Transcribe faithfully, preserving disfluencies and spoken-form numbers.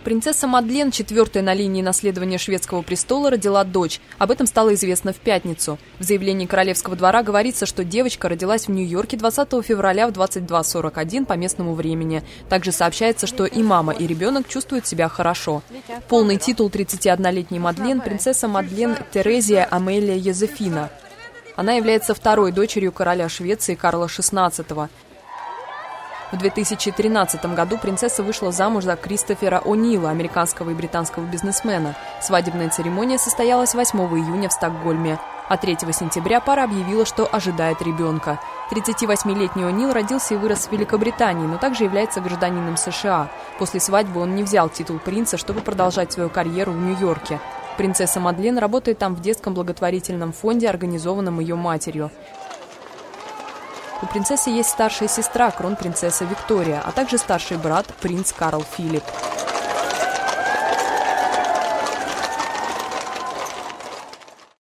Принцесса Мадлен, четвертая на линии наследования шведского престола, родила дочь. Об этом стало известно в пятницу. В заявлении королевского двора говорится, что девочка родилась в Нью-Йорке двадцатого февраля в двадцать два сорок один по местному времени. Также сообщается, что и мама, и ребенок чувствуют себя хорошо. Полный титул тридцатиоднолетней Мадлен – принцесса Мадлен Терезия Амелия Йозефина. Она является второй дочерью короля Швеции Карла шестнадцатого. В две тысячи тринадцатом году принцесса вышла замуж за Кристофера О'Нила, американского и британского бизнесмена. Свадебная церемония состоялась восьмого июня в Стокгольме. А третьего сентября пара объявила, что ожидает ребенка. тридцативосьмилетний О'Нил родился и вырос в Великобритании, но также является гражданином США. После свадьбы он не взял титул принца, чтобы продолжать свою карьеру в Нью-Йорке. Принцесса Мадлен работает там в детском благотворительном фонде, организованном ее матерью. У принцессы есть старшая сестра, кронпринцесса Виктория, а также старший брат, принц Карл Филипп.